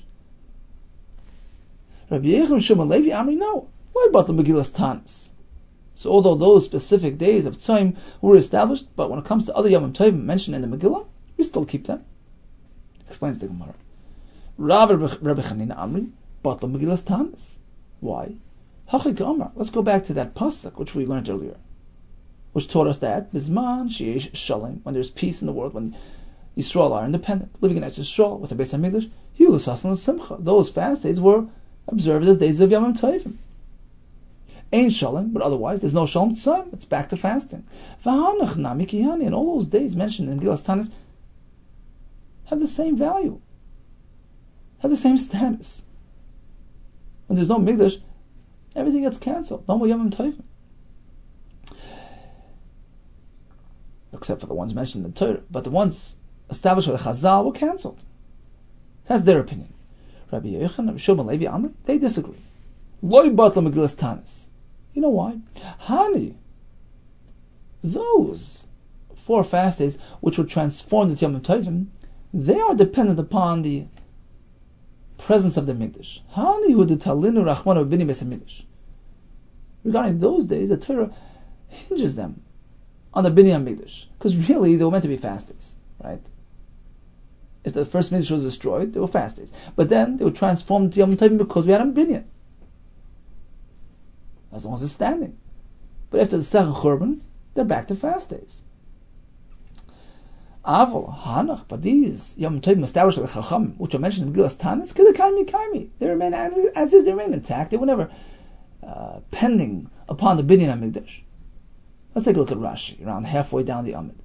Rabbi Yechon Shimon Levi Amri, no, why Batla Megillas Tanis? So although those specific days of Tzayim were established, but when it comes to other Yom Tovim mentioned in the Megillah, we still keep them. Explains the Gemara. Rav Rabbi Chanina Amri, Batla Megillas Tanis. Why? Hachik Amar. Let's go back to that pasuk which we learned earlier, which taught us that Bizman Sheish Shalom, when there's peace in the world, when Yisrael are independent, living in Eretz Yisrael with the Beis Hamikdash. Hilu Sasson Simcha. Those fast days were observed as days of Yom Tovim. Ain Shalom, but otherwise there's no Shalom Tzom. It's back to fasting. V'hanach nami kihani, and all those days mentioned in Megillas Tanis have the same value, have the same status. When there's no Mikdash, everything gets cancelled. No more Yom Tovim, except for the ones mentioned in the Torah. But the ones established by the Chazal were cancelled. That's their opinion. Rabbi Yochanan, Rabbi Shimon Levi Amri, they disagree. Loi batla Megillas Tanis. You know why? Hani, those four fast days which were transformed into Yom Tovim, they are dependent upon the presence of the Mikdash. Hani hu detalinu rachmanu b'bini beis Hamikdash. Regarding those days, the Torah hinges them on the Binyan Mikdash, because really they were meant to be fast days, right? If the first Mikdash was destroyed, they were fast days, but then they were transformed into Yom Tovim because we had a Binyan, as long as it's standing. But after the second Churban, they're back to fast days. Aval, Hanach, but these Yom Tovim established by the Chacham, which are mentioned in Megillas Tanis, Kaimi Kaimi, they remain as, as is, they remain intact. They were never uh, pending upon the Binyan HaMikdash. Let's take a look at Rashi, around halfway down the Amid.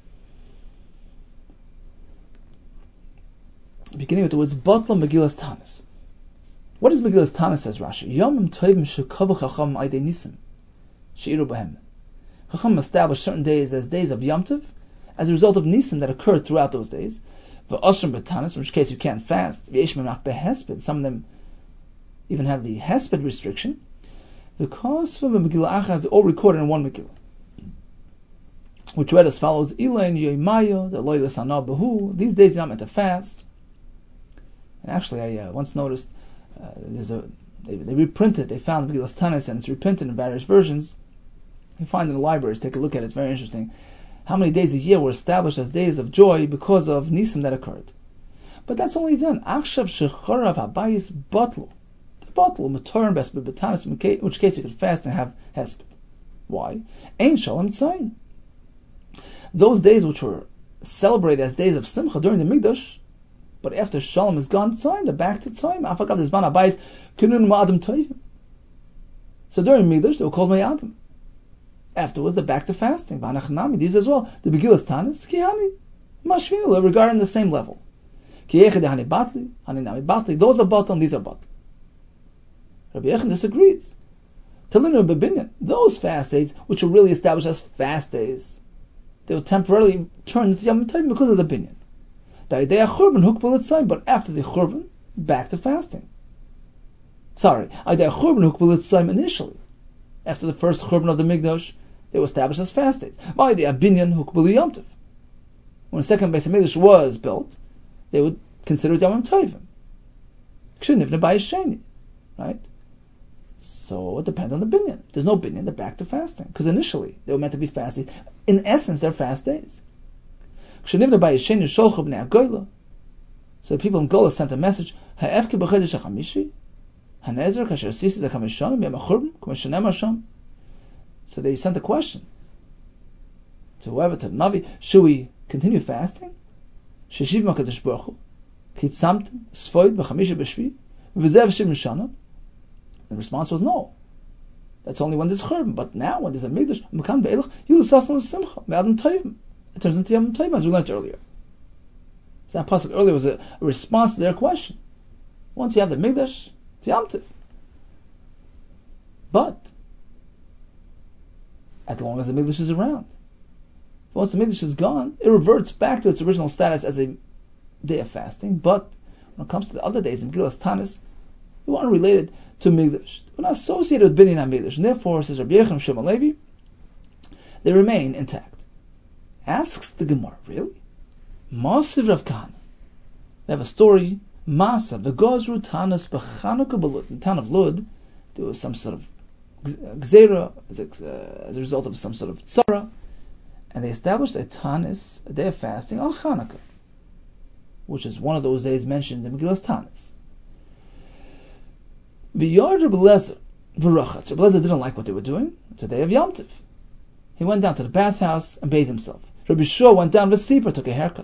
Beginning with the words Batla Megillas Tanis. What is Megillas Tanis, says Rashi? Yom Tovim shekavu Chacham aydei nisim sheiru b'hem. Chacham established certain days as days of Yom Tov, as a result of nisim that occurred throughout those days. V'ashrim b'tanis, in which case you can't fast. V'yesh memach behesped. Some of them even have the hesped restriction. Because from a Megillah Achaz, all recorded in one Megillah, which read as follows: Ilain yoymayo the loylas ana behu. These days you're not meant to fast. And actually, I uh, once noticed uh, there's a they, they reprinted. They found Megillas Tanis, and it's reprinted in various versions. You find in the libraries. Take a look at it. It's very interesting. How many days a year were established as days of joy because of nisim that occurred? But that's only then. Achshav shecharav habayis batlu. The batlu matorim besped betanis, in which case you could fast and have hesped. Why? Ein shalom tzayin. Those days which were celebrated as days of simcha during the Mikdash, but after shalom is gone, tzayin, they're back to tzayin. Afagav desban habayis kinun ma'adim tovim. So during Mikdash they were called ma'adim. Afterwards, they're back to fasting. These as well. The Megillas Tanis, Kihani, Mashvinu, regarding the same level. Those are batal and these are batal. Rabbi Yechon disagrees. Talinu b'binyan, those fast days, which were really established as fast days, they were temporarily turned into Yom Tovim because of the binyan. But after the Churban, back to fasting. Sorry, initially. After the first Churban of the Mikdash, they were established as fast days. By the Binyan Hukbuli Yom Tov. When the second Beis Hamikdash was built, they would consider it Yom Tovim. Kshenivne by Sheni, right? So it depends on the Binyan. If there's no Binyan, they're back to fasting. Because initially, they were meant to be fast days. In essence, they're fast days. Kshenivne by Sheni Sholchu Bnei Agoyla. So the people in Gola sent a message, Ha'efke b'chedesh ha'chamishi, Hanezer kasher sisis ha'chamishanim yom ha'churban k'mashenem ha'sham. So they sent a question to whoever, to the Navi, should we continue fasting? Sheshiv makadosh baruch hu kitzamtim sfoid b'chamisha b'shvi v'zev shiv mishana. The response was no. That's only when there's churban. But now when there's a mikdash, mekan ve'elach yilusasan l'simcha me'adam tovim. It turns into yom tovim as we learned earlier. So that pasuk earlier was a, a response to their question. Once you have the mikdash, it's Yom Tov. But as long as the Mikdash is around, once the Mikdash is gone, it reverts back to its original status as a day of fasting. But when it comes to the other days in Megillas Tanis, they weren't related to Mikdash. They're not associated with Binyan HaMikdash, and therefore, says Rabbi Yechon Shimon Levi, they remain intact. Asks the Gemara, really? Masiv Rav Kahana. They have a story. Masa v'gozru tanas b'Chanukah b'Lud. In the town of Lud, there was some sort of gzera as a, uh, as a result of some sort of tzara, and they established a tanis, a day of fasting on Chanukah, which is one of those days mentioned in Megillas Tanis. V'yard Rebbe Lezer v'rachatz. Rebbe Lezer didn't like what they were doing. It's a day of Yom Tov. He went down to the bathhouse and bathed himself. Rabbi Shua went down with Sipra, took a haircut.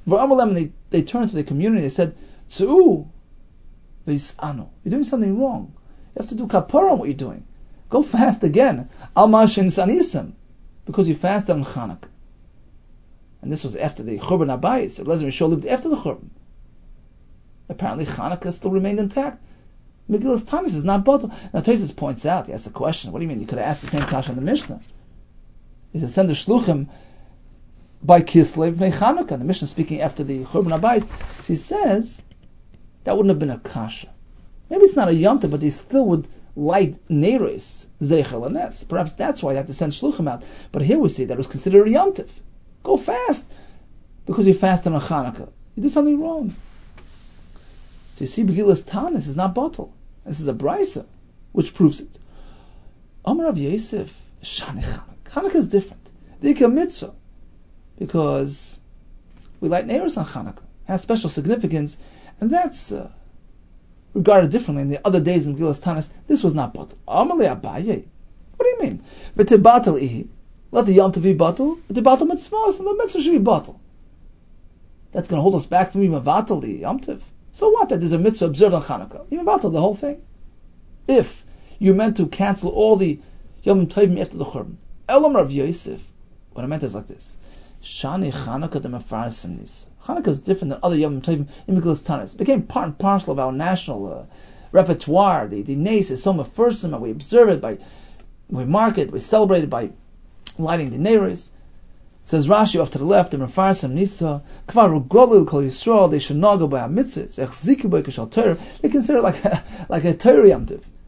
And they, they turned to the community, they said, Tzu'u v'yis'anu. You're doing something wrong. You have to do kapara on what you're doing. Go fast again. Al ma'ashin sanisim. Because you fasted on Chanukah. And this was after the Churban Habayis. Eliezer Rishon lived after the Churban. Apparently Chanukah still remained intact. Megillas Tanis is not bottle. Now Tosfos points out, he asks a question, what do you mean? You could have asked the same question in the Mishnah. He says, send the Shluchim by Kislev Bnei Chanukah. The Mishnah speaking after the Churban Habayis. So he says, that wouldn't have been a kasha. Maybe it's not a Yom Tov, but they still would light Neiros, Zeichel Anes. Perhaps that's why they had to send Shluchim out. But here we see that it was considered a Yom Tov. Go fast, because you fasted on Chanukah. You did something wrong. So you see, Megillas Tanis is not bottle. This is a brisa, which proves it. Amar Rav Yosef, Shani Chanukah. Chanukah is different. Dika mitzvah, because we light Neiros on Chanukah. It has special significance, and that's uh, regarded differently in the other days in Megillas Tanis. This was not bottle. Amar le Abaye. What do you mean? V'tebatel ihi. Let the Yom Tov be bottle. The bottle mitzvahs, and the mitzvah should be bottle. That's going to hold us back from even vatal the Yom Tov. So what? That there's a mitzvah observed on Chanukah. You vatal the whole thing. If you meant to cancel all the Yom Tovim after the Churban, Elam Rav Yosef. What I meant is like this: Shani Chanukah the Mefarsim Nisa. Chanukah is different than other Yom Tovim in Megillas Tanis. It became part and parcel of our national uh, repertoire. The the Nes is so Mefarsim, and we observe it by, we mark it, we celebrate it by lighting the Neiros. Says Rashi off to the left, the Mefarsim Nisa, Kvar Ugolil Kol Yisrael, they should not go by our mitzvahs, they consider it like a, like a Torah Yom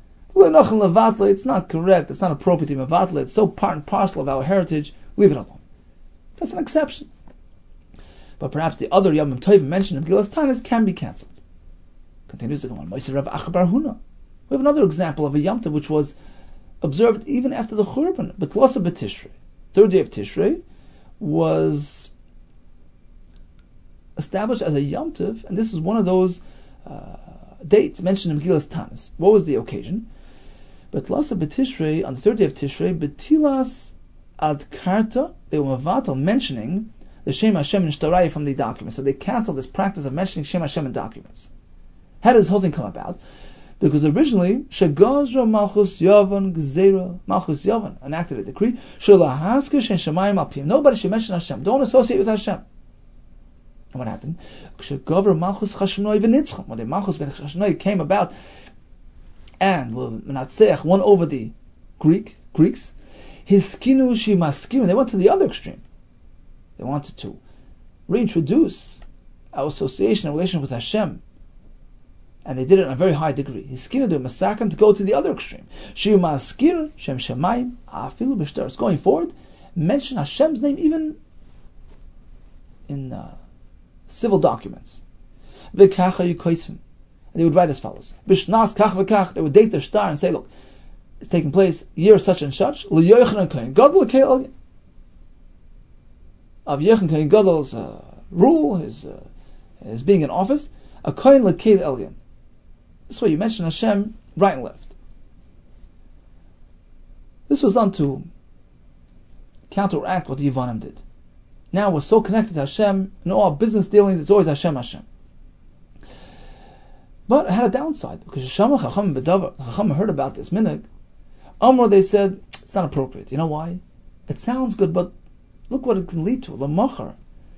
Tov. It's not correct, it's not appropriate to Mevatla, it's so part and parcel of our heritage, leave it alone. That's an exception. But perhaps the other Yom Tov mentioned in Megillas Tanis can be cancelled. Continues to go on. We have another example of a Yom Tov which was observed even after the Churban, but Losa B'Tishrei. Third day of Tishrei was established as a Yom Tov, and this is one of those uh, dates mentioned in Megillas Tanis. What was the occasion? But Losa B'Tishrei, on the third day of Tishrei, B'Tilas Ad Karta, they were Mavatal mentioning the Shem Hashem in Shtarai from the documents. So they canceled this practice of mentioning Shem Hashem in documents. How does this whole thing come about? Because originally, Shagazra Malchus Yavan Gzeira, Malchus Yavan enacted a decree, Shalahaska Shen Shemayim Alpim. Nobody should mention Hashem. Don't associate with Hashem. And what happened? Shagavra Malchus Chashmonai V'Nitzchon. When the Malchus Ben Chashmonai came about, and Menatzeach won over the Greek Greeks, his skinu shimaskim. They went to the other extreme. They wanted to reintroduce our association and relation with Hashem. And they did it in a very high degree. His skinu do masakan to go to the other extreme. Shimaskir Shem Shemayim Afilu B'Shtaros. Going forward, mention Hashem's name even in uh, civil documents. V'kacha yukoisvim. And they would write as follows: B'shnas kach v'kach. They would date their star and say, "Look, it's taking place year such and such." L'yochanan kohen gadol l'keil elyon. Of Yochanan kohen gadol's uh, rule, his uh, his being in office, a kohen l'keil elyon. This way you mention Hashem right and left. This was done to counteract what the Yevanim did. Now we're so connected to Hashem, in all our business dealings, it's always Hashem, Hashem. But it had a downside, because Shama Chacham B'Davar, Chacham heard about this minhag. Amr, they said, it's not appropriate. You know why? It sounds good, but look what it can lead to. L'machar.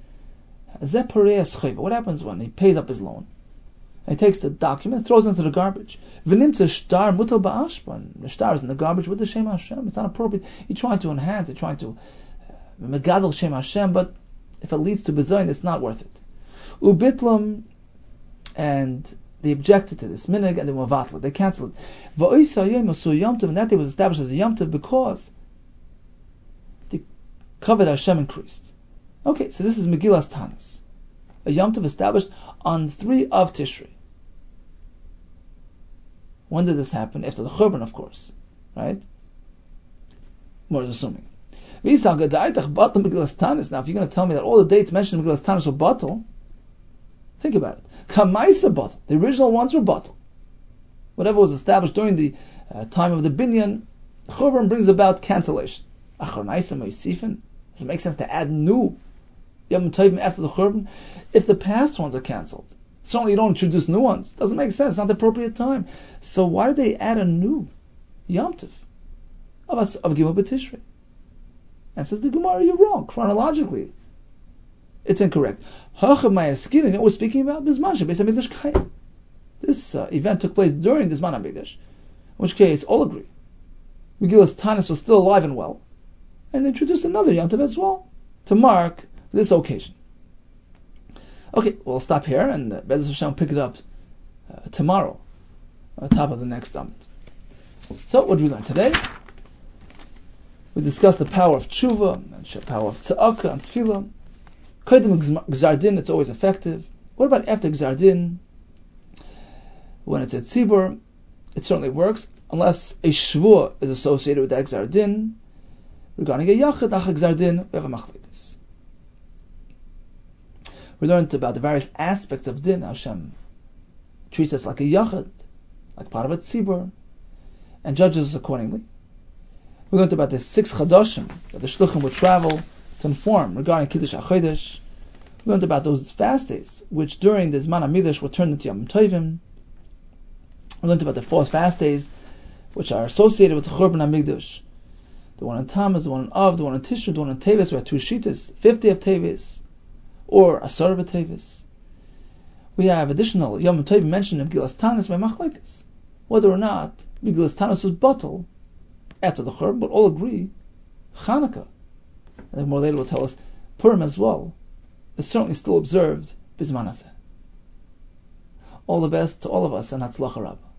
What happens when he pays up his loan? He takes the document, throws it into the garbage. V'nimtza shtar mutal ba'ashban. The shtar is in the garbage with the Shem Hashem. It's not appropriate. You're trying to enhance, you're trying to megadol Shem Hashem, but if it leads to bezoin, it's not worth it. Ubitlam, and they objected to this minhag, and they were vatla. They cancelled it. Va'oisa yom asu yom tov, and that day was established as a yom tov because the kavod Hashem increased. Okay, so this is Megillas Tanis, a yom tov established on three of Tishrei. When did this happen? After the Churban, of course, right? More assuming. Now, if you're going to tell me that all the dates mentioned in Megillas Tanis were batal, think about it. Kamaisa batal. The original ones were batal. Whatever was established during the uh, time of the binyan, Churban brings about cancellation. Does it make sense to add new Yom Tovim after the Churban, if the past ones are cancelled. Certainly you don't introduce new ones. Doesn't make sense. It's not the appropriate time. So why did they add a new Yom Tov of, of Gimel B'Tishrei? And says the Gemara, you're wrong. Chronologically, it's incorrect. Hachav Mayaskir, you know what we're speaking about? Bisman Beis HaMikdash Chayim. This uh, event took place during the Zman HaMikdash, in which case all agree. Megillas Tanis was still alive and well, and they introduced another Yom Tov as well to mark this occasion. Okay, we'll stop here and uh, Be'ez Hashem pick it up uh, tomorrow on the top of the next Amud. So, what did we learn today? We discussed the power of tshuva and the power of tzedakah and tefillah. Kodim Gzar Din, it's always effective. What about after Gzar Din? When it's a tzibur, it certainly works, unless a shvua is associated with that Gzar Din. Regarding a yachid, ach Gzar Din, we have a machlekes. We learned about the various aspects of din. Hashem treats us like a yachid, like part of a tzibur, and judges us accordingly. We learned about the six chadashim that the shluchim would travel to inform regarding Kiddush HaChodesh. We learned about those fast days, which during the Zman HaMikdash were turned into Yom Tovim. We learned about the four fast days, which are associated with the Churban HaMikdash. The one in Tammuz, the one in Av, the one in Tishri, the one in Tevis. We have two shitas, fifty of Tevis, or Asar of Tevis. We have additional Yom Tovim mentioned in Megillas Tanis by Machlekes, whether or not Megillas Tanis was batal after the Churban, but all agree Chanukah, and more later will tell us Purim as well, is certainly still observed Bizman Hazeh. All the best to all of us, and Hatzlacha Rabbah.